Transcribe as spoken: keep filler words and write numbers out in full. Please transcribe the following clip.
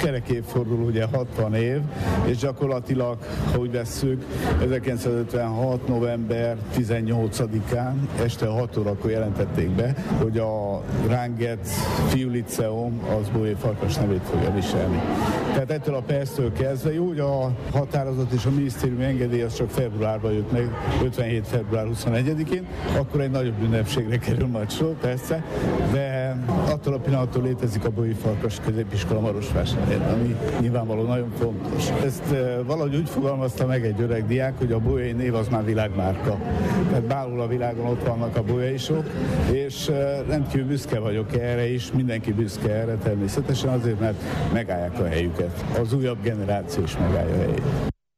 kerek évforduló, ugye hatvan év, és gyakorlatilag, ha úgy vesszük, ezerkilencszázötvenhat. november tizennyolcadikán este hat órakor jelentették be, hogy a Ránget Fiúliceum az Bolyai Farkas nevét fogja viselni. Tehát ettől a perctől kezdve, jó, hogy a határozat és a minisztériumi engedély az csak februárban jött meg, ötvenhét. február huszonegyedikén, akkor egy nagyobb ünnepségre kerül majd sor, persze, de attól a pillanattól létezik a Bolyai Farkas középiskola Marosvásárhelyen, ami nyilvánvalóan nagyon fontos. Ezt valahogy úgy fogalmazta meg egy öreg diák, hogy a bolyai név az már világmárka. Tehát bárhol a világon ott vannak a bolyaisok, és rendkívül büszke vagyok erre is, mindenki büszke erre természetesen azért, mert megállják a helyüket. Az újabb generáció is megállja a helyét.